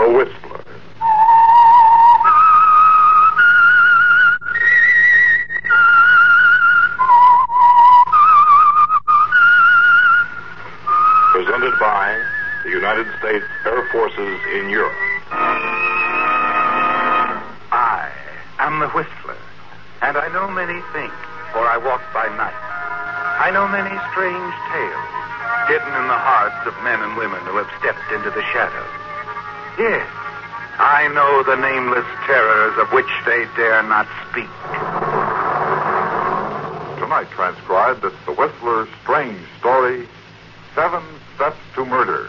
Whistler. Presented by the United States Air Forces in Europe. I am the Whistler, and I know many things, for I walk by night. I know many strange tales, hidden in the hearts of men and women who have stepped into the shadows. Yes, I know the nameless terrors of which they dare not speak. Tonight transcribed, it's The Whistler's strange story, 7 Steps to Murder.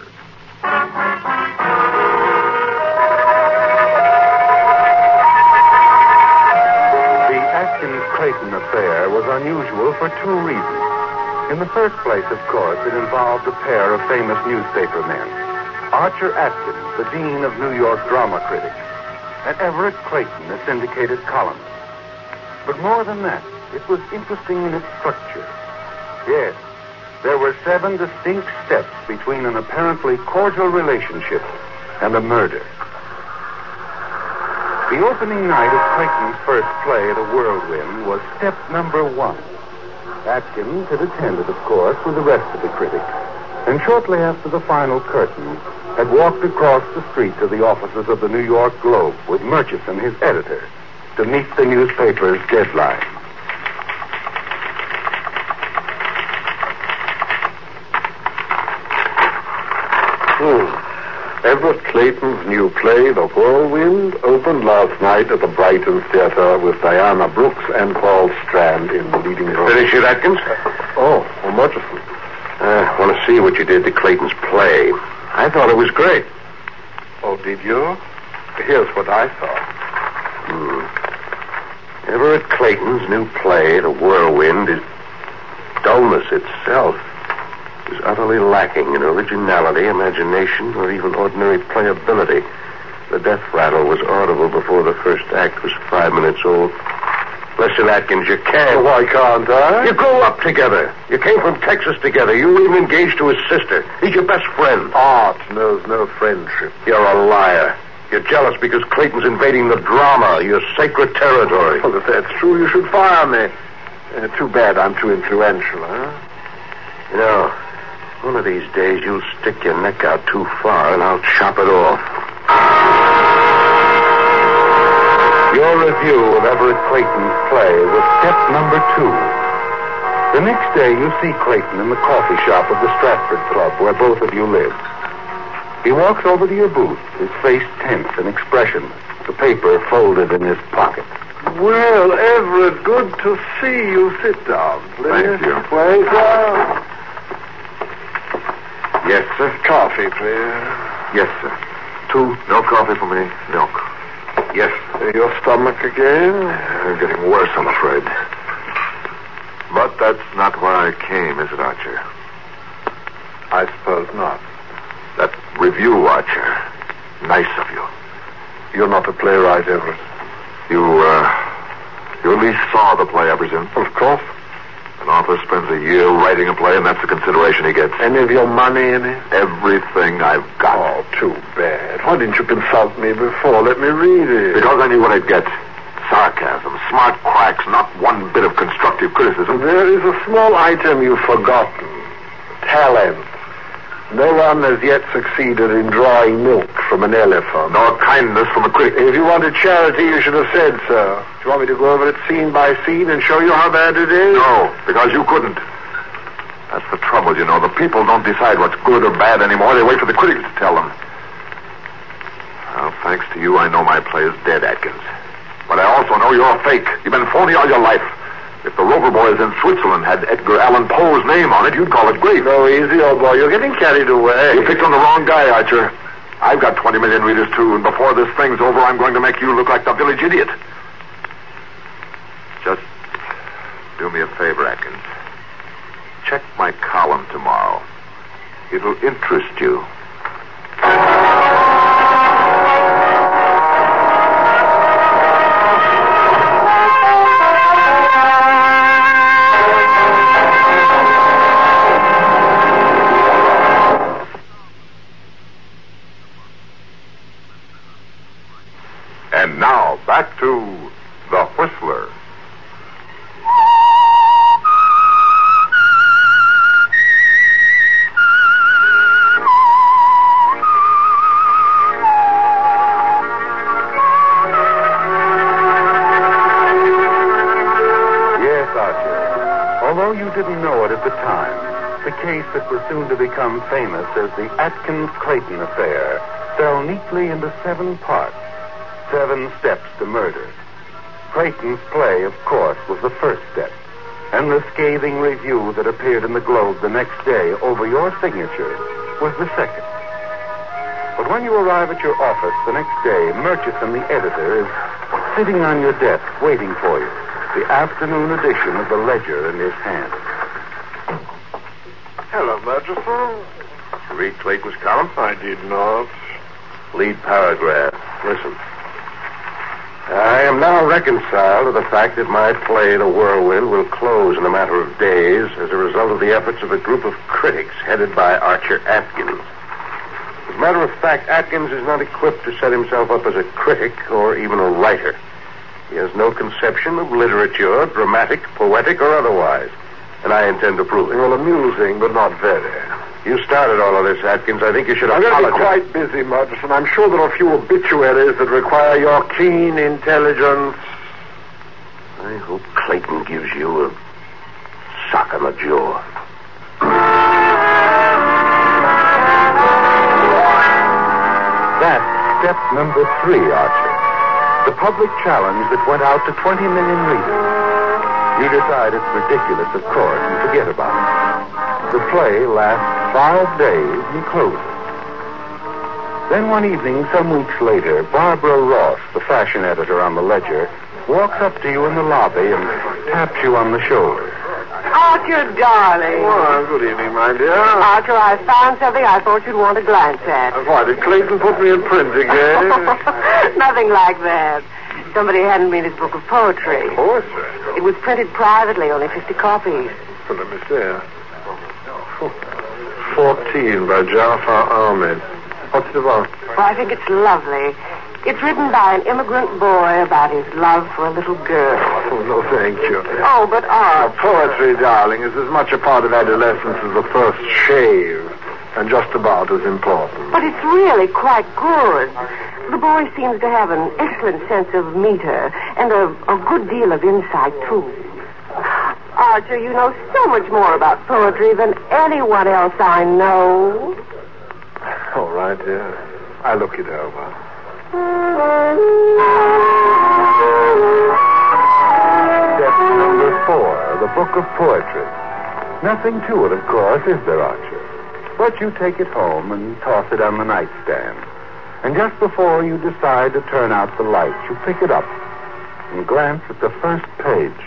The Atkins-Clayton affair was unusual for two reasons. In the first place, of course, it involved a pair of famous newspaper men. Archer Atkins, the dean of New York drama critics, and Everett Clayton, a syndicated columnist. But more than that, it was interesting in its structure. Yes, there were 7 distinct steps between an apparently cordial relationship and a murder. The opening night of Clayton's first play, The Whirlwind, was step number 1. Atkins had attended, of course, with the rest of the critics, and shortly after the final curtain, had walked across the street to the offices of the New York Globe with Murchison, his editor, to meet the newspaper's deadline. Everett Clayton's new play, The Whirlwind, opened last night at the Brighton Theatre with Diana Brooks and Paul Strand in the leading role. Finish it, Atkins? Murchison. I want to see what you did to Clayton's play. I thought it was great. Oh, did you? Here's what I thought. Everett Clayton's new play, The Whirlwind, is dullness itself. Is utterly lacking in originality, imagination, or even ordinary playability. The death rattle was audible before the first act was 5 minutes old. Listen, Atkins, you can't. Why can't I? You grew up together. You came from Texas together. You were even engaged to his sister. He's your best friend. Art knows no friendship. You're a liar. You're jealous because Clayton's invading the drama, your sacred territory. Well, if that's true, you should fire me. Too bad I'm too influential, huh? You know, one of these days you'll stick your neck out too far and I'll chop it off. Your review of Everett Clayton's play was step number 2. The next day, you see Clayton in the coffee shop of the Stratford Club, where both of you live. He walks over to your booth, his face tense and expressionless, the paper folded in his pocket. Well, Everett, good to see you. Sit down, please. Thank you. Waiter. Yes, sir. Coffee, please. Yes, sir. 2. No coffee for me. Milk. Yes. Your stomach again? Getting worse, I'm afraid. But that's not why I came, is it, Archer? I suppose not. That review, Archer. Nice of you. You're not a playwright, Everett. You at least saw the play, I presume? Of course. An author spends a year writing a play, and that's the consideration he gets. Any of your money in it? Everything I've got. Oh, too bad. Why didn't you consult me before? Let me read it. Because I knew what I'd get. Sarcasm, smart cracks, not one bit of constructive criticism. There is a small item you've forgotten. Talent. No one has yet succeeded in drawing milk from an elephant. Nor kindness from a critic. If you wanted charity, you should have said so. Do you want me to go over it scene by scene and show you how bad it is? No, because you couldn't. That's the trouble, you know. The people don't decide what's good or bad anymore. They wait for the critics to tell them. Well, thanks to you, I know my play is dead, Atkins. But I also know you're a fake. You've been phony all your life. If the Rover Boys in Switzerland had Edgar Allan Poe's name on it, you'd call it great. Go easy, old boy. You're getting carried away. You picked on the wrong guy, Archer. I've got 20 million readers, too, and before this thing's over, I'm going to make you look like the village idiot. Just do me a favor, Atkins. Check my column tomorrow. It'll interest you. And now, back to The Whistler. Yes, Archer. Although you didn't know it at the time, the case that was soon to become famous as the Atkins-Clayton affair fell neatly into 7 parts. 7 steps to murder. Clayton's play, of course, was the first step, and the scathing review that appeared in the Globe the next day over your signature was the second. But when you arrive at your office the next day, Murchison, the editor, is sitting on your desk waiting for you, the afternoon edition of the Ledger in his hand. Hello, Murchison. Read Clayton's column? I did not. Lead paragraph. Listen. I am now reconciled to the fact that my play, The Whirlwind, will close in a matter of days as a result of the efforts of a group of critics headed by Archer Atkins. As a matter of fact, Atkins is not equipped to set himself up as a critic or even a writer. He has no conception of literature, dramatic, poetic, or otherwise. And I intend to prove it. Well, amusing, but not very. You started all of this, Atkins. I think you should I'm going to apologize. be quite busy, Murchison. I'm sure there are a few obituaries that require your keen intelligence. I hope Clayton gives you a sock on the jaw. That's step number 3, Archer. The public challenge that went out to 20 million readers. You decide it's ridiculous, of course, and forget about it. The play lasts 5 days and closes. Then one evening, some weeks later, Barbara Ross, the fashion editor on the Ledger, walks up to you in the lobby and taps you on the shoulder. Archer, darling. Oh, good evening, my dear. Archer, I found something I thought you'd want to glance at. Why, did Clayton put me in print again? Nothing like that. Somebody handed me this book of poetry. Poetry? It was printed privately, only 50 copies. Well, let me see. 14 by Jafar Ahmed. What's it about? Well, I think it's lovely. It's written by an immigrant boy about his love for a little girl. Oh, no, thank you. Oh, but Now, Art... poetry, darling, is as much a part of adolescence as the first shave, and just about as important. But it's really quite good. The boy seems to have an excellent sense of meter and a good deal of insight, too. Archer, you know so much more about poetry than anyone else I know. All right, dear. I'll look it over. Step number 4, the book of poetry. Nothing to it, of course, is there, Archer? But you take it home and toss it on the nightstand. And just before you decide to turn out the lights, you pick it up and glance at the first page.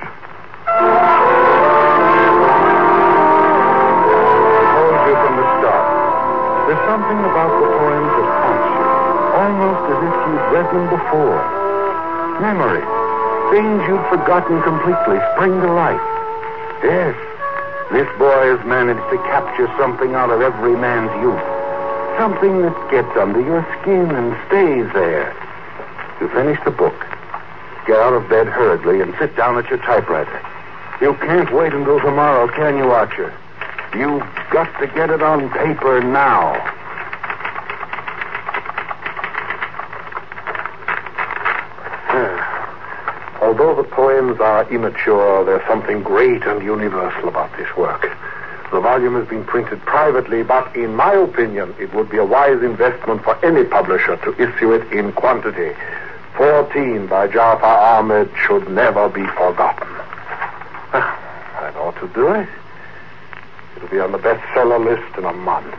I told you from the start. There's something about the poems that haunts you, almost as if you'd read them before. Memories, things you'd forgotten completely, spring to life. Yes, this boy has managed to capture something out of every man's youth. Something that gets under your skin and stays there. You finish the book, get out of bed hurriedly, and sit down at your typewriter. You can't wait until tomorrow, can you, Archer? You've got to get it on paper now. Although the poems are immature, there's something great and universal about this work. The volume has been printed privately, but in my opinion, it would be a wise investment for any publisher to issue it in quantity. 14 by Jafar Ahmed should never be forgotten. That ought to do it. It'll be on the bestseller list in a month.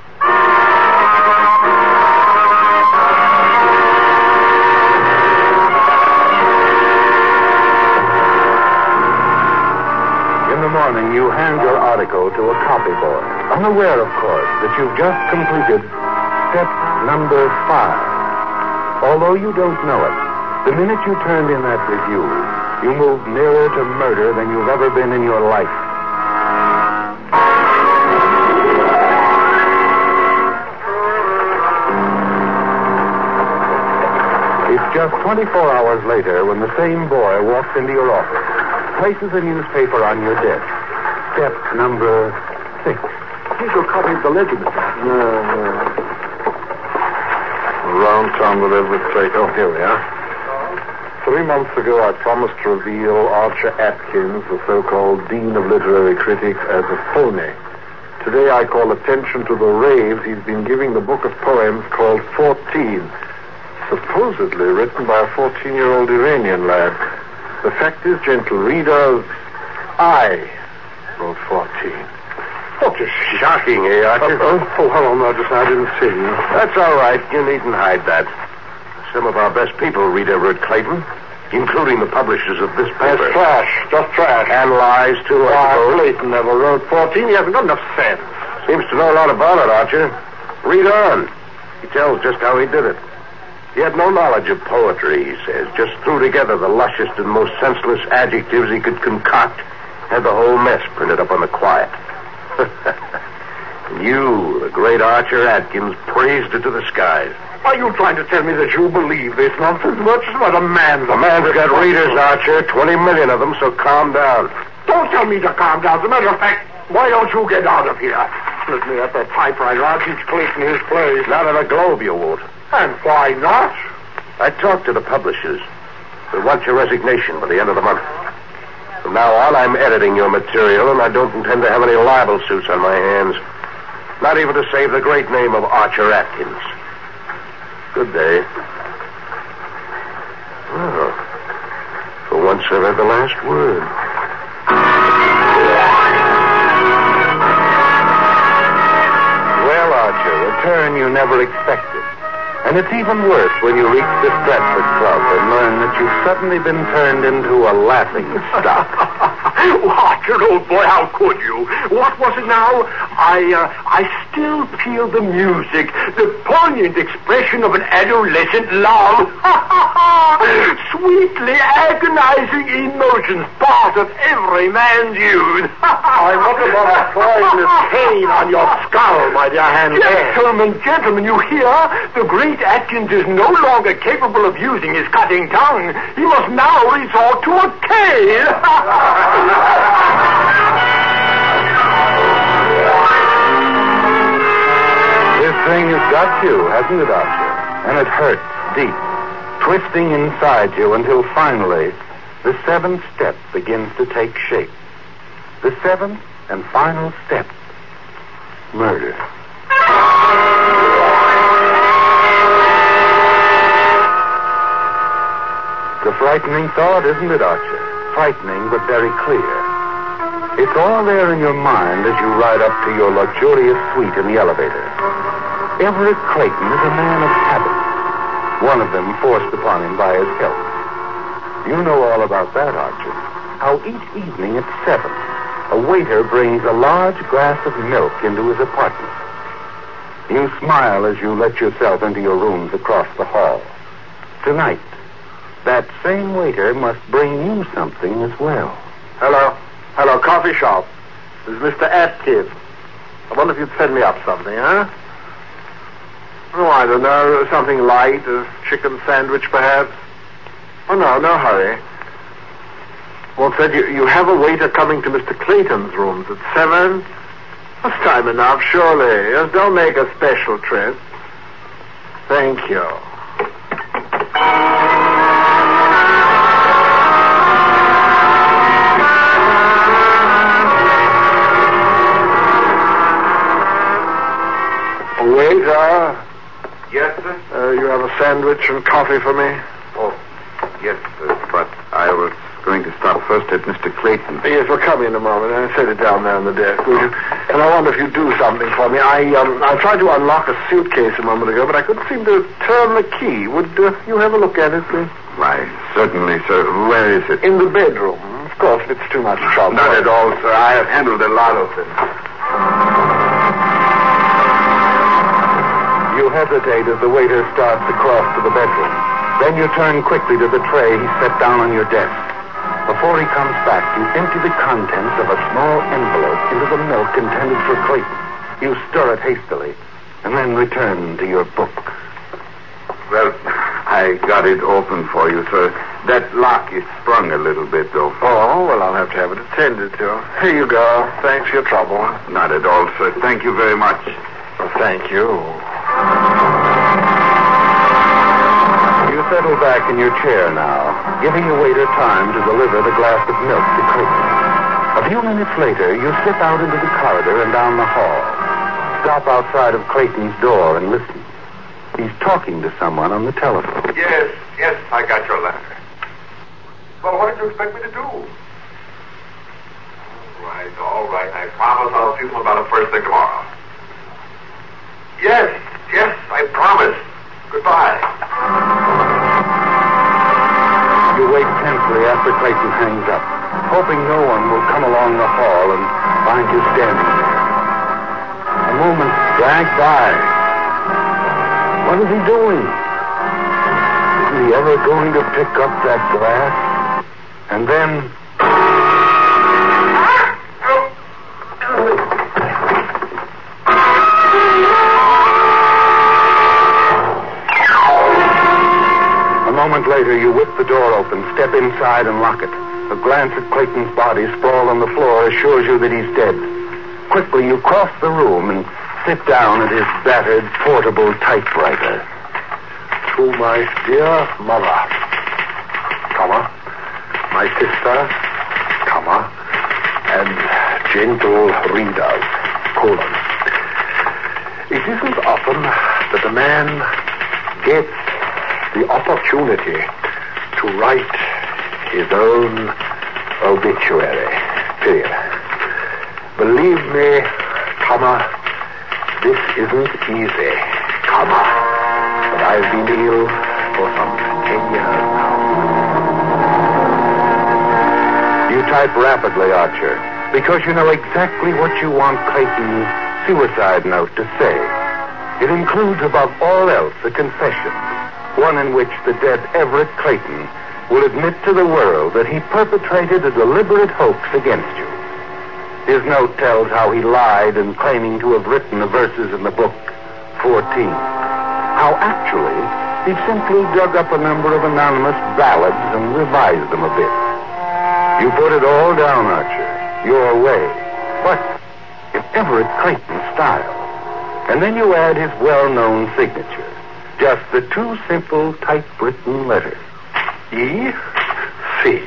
In the morning, you hand your article to a copy boy, unaware, of course, that you've just completed step number 5. Although you don't know it, the minute you turned in that review, you moved nearer to murder than you've ever been in your life. It's just 24 hours later when the same boy walks into your office, places a newspaper on your desk. Step number 6. Here's your copy of the ledger, Mr. Round town with every trade. Oh, here we are. 3 months ago, I promised to reveal Archer Atkins, the so-called Dean of Literary Critics, as a phony. Today, I call attention to the raves he's been giving the book of poems called 14, supposedly written by a 14-year-old Iranian lad. The fact is, gentle readers, I wrote 14. Oh, just shocking, eh, Archer? Hello, Marcus. I didn't see you. That's all right. You needn't hide that. Some of our best people read Everett Clayton, including the publishers of this paper. That's trash. Just trash. And lies, too, I suppose. Clayton never wrote 14. He hasn't got enough sense. Seems to know a lot about it, Archer. Read on. He tells just how he did it. He had no knowledge of poetry, he says. Just threw together the lushest and most senseless adjectives he could concoct. Had the whole mess printed up on the quiet. You, the great Archer Atkins, praised it to the skies. Are you trying to tell me that you believe this nonsense? Much about a man's... The man's got readers, Archer. 20 million of them, so calm down. Don't tell me to calm down. As a matter of fact, why don't you get out of here? Let me at that typewriter. I'll teach Clayton his place. Not in a Globe, you won't. And why not? I talked to the publishers. They want your resignation by the end of the month. From now on, I'm editing your material, and I don't intend to have any libel suits on my hands. Not even to save the great name of Archer Atkins. Good day. Well, for once I've had the last word. Well, Archer, a turn you never expected. And it's even worse when you reach the Stratford Club and learn that you've suddenly been turned into a laughing stock. Archer, old boy, how could you? What was it now? I still feel the music, the poignant expression of an adolescent love. Sweetly agonizing emotions, part of every man's youth. What about a poisonous pain on your skull, my dear Hans? Gentlemen, you hear? The great Atkins is no longer capable of using his cutting tongue. He must now resort to a cane. This thing has got you, hasn't it, Archer? And it hurts deep, twisting inside you until finally the 7th step begins to take shape. The 7th and final step, murder. It's a frightening thought, isn't it, Archer? Frightening, but very clear. It's all there in your mind as you ride up to your luxurious suite in the elevator. Everett Clayton is a man of habits, one of them forced upon him by his health. You know all about that, Archer. How each evening at 7, a waiter brings a large glass of milk into his apartment. You smile as you let yourself into your rooms across the hall. Tonight, that same waiter must bring you something as well. Hello, coffee shop. This is Mr. Atkins. I wonder if you'd send me up something, huh? Oh, I don't know. Something light, a chicken sandwich, perhaps. Oh, no hurry. Well, said you have a waiter coming to Mr. Clayton's rooms at 7? That's time enough, surely. Yes, don't make a special trip. Thank you. Waiter. Yes, sir? You have a sandwich and coffee for me? Oh, yes, sir. But I was going to stop first at Mr. Clayton. Yes, we'll come in a moment and set it down there on the desk, will you? And I wonder if you'd do something for me. I tried to unlock a suitcase a moment ago, but I couldn't seem to turn the key. Would you have a look at it, please? Why, certainly, sir. Where is it? In the bedroom. Of course, if it's too much trouble. Not at all, sir. I have handled a lot of them. You hesitate as the waiter starts across to the bedroom. Then you turn quickly to the tray he set down on your desk. Before he comes back, you empty the contents of a small envelope into the milk intended for Clayton. You stir it hastily, and then return to your book. Well, I got it open for you, sir. That lock is sprung a little bit, though. Oh, well, I'll have to have it attended to. Here you go. Thanks for your trouble. Not at all, sir. Thank you very much. Well, thank you. You settle back in your chair now, giving the waiter time to deliver the glass of milk to Clayton. A few minutes later, you slip out into the corridor and down the hall. Stop outside of Clayton's door and listen. He's talking to someone on the telephone. Yes, I got your letter. Well, what did you expect me to do? All right. I promise I'll see them about it first thing tomorrow. Yes, I promise. Goodbye. You wait tensely after Clayton hangs up, hoping no one will come along the hall and find you standing there. A moment drag by. What is he doing? Isn't he ever going to pick up that glass? And then... A moment later, you whip the door open, step inside, and lock it. A glance at Clayton's body sprawled on the floor assures you that he's dead. Quickly, you cross the room and sit down at his battered portable typewriter. To my dear mother, comma, my sister, comma, and gentle readers, colon. It isn't often that a man gets the opportunity to write his own obituary, period. Believe me, comma, this isn't easy, comma, but I've been ill for some 10 years now. You type rapidly, Archer, because you know exactly what you want Clayton's suicide note to say. It includes, above all else, a confession, one in which the dead Everett Clayton will admit to the world that he perpetrated a deliberate hoax against you. His note tells how he lied in claiming to have written the verses in the book 14. How actually he simply dug up a number of anonymous ballads and revised them a bit. You put it all down, Archer, your way, but in Everett Clayton style. And then you add his well-known signature. Just the two simple typewritten letters. E.C.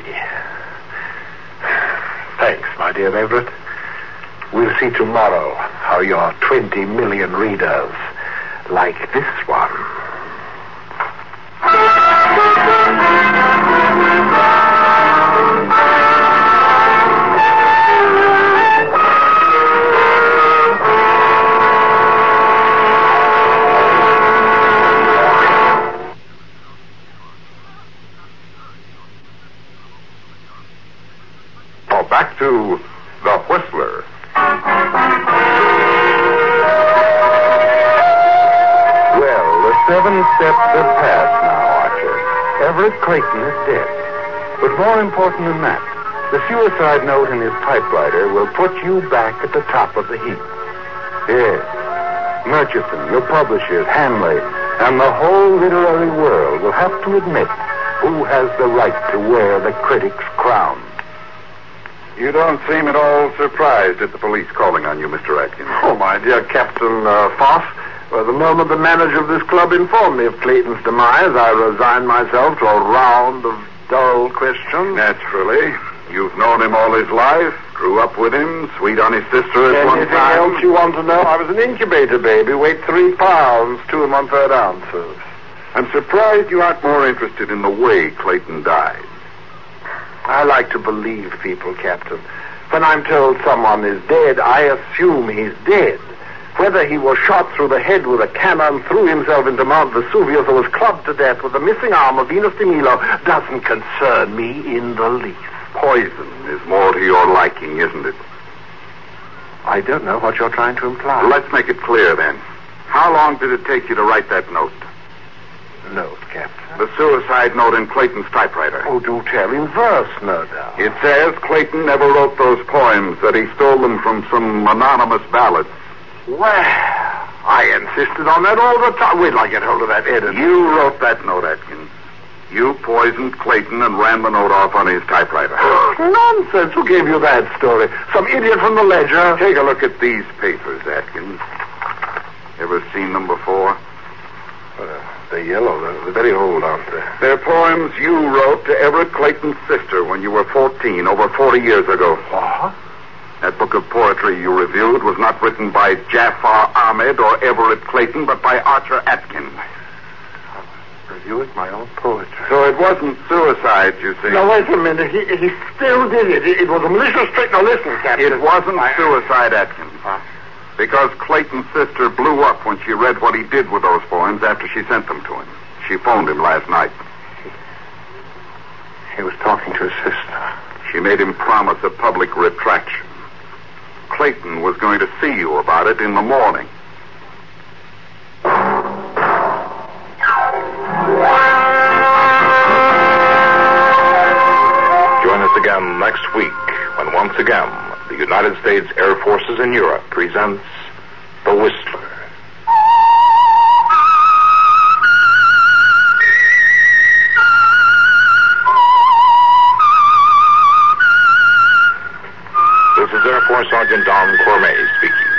Thanks, my dear Everett. We'll see tomorrow how your 20 million readers like this one. Back to The Whistler. Well, the 7 steps have passed now, Archer. Everett Clayton is dead. But more important than that, the suicide note in his typewriter will put you back at the top of the heap. Yes, Murchison, your publishers, Hanley, and the whole literary world will have to admit who has the right to wear the critic's crown. You don't seem at all surprised at the police calling on you, Mr. Atkins. Oh, my dear Captain Foss. Well, the moment the manager of this club informed me of Clayton's demise, I resigned myself to a round of dull questions. Naturally. You've known him all his life, grew up with him, sweet on his sister at one Anything time. else you want to know? I was an incubator baby, weighed 3 pounds, 2 1/3 ounces. I'm surprised you aren't more interested in the way Clayton died. I like to believe people, Captain. When I'm told someone is dead, I assume he's dead. Whether he was shot through the head with a cannon, threw himself into Mount Vesuvius, or was clubbed to death with the missing arm of Venus de Milo doesn't concern me in the least. Poison is more to your liking, isn't it? I don't know what you're trying to imply. Well, let's make it clear, then. How long did it take you to write that note? Note, Captain. The suicide note in Clayton's typewriter. Oh, do tell. In verse, no doubt. It says Clayton never wrote those poems, that he stole them from some anonymous ballads. Well, I insisted on that all the time. Wait till I get hold of that editor. You wrote that note, Atkins. You poisoned Clayton and ran the note off on his typewriter. Nonsense. Who gave you that story? Some idiot from the Ledger? Take a look at these papers, Atkins. Ever seen them before? They're yellow. They're very old, aren't they? They're poems you wrote to Everett Clayton's sister when you were 14, over 40 years ago. What? That book of poetry you reviewed was not written by Jafar Ahmed or Everett Clayton, but by Archer Atkins. Reviewing my own poetry. So it wasn't suicide, you see. Now, wait a minute. He still did it. It was a malicious trick. Now, listen, Captain. It wasn't suicide, Atkins. Because Clayton's sister blew up when she read what he did with those poems after she sent them to him. She phoned him last night. He was talking to his sister. She made him promise a public retraction. Clayton was going to see you about it in the morning. Join us again next week when once again the United States Air Forces in Europe presents The Whistler. This is Air Force Sergeant Don Cormay speaking.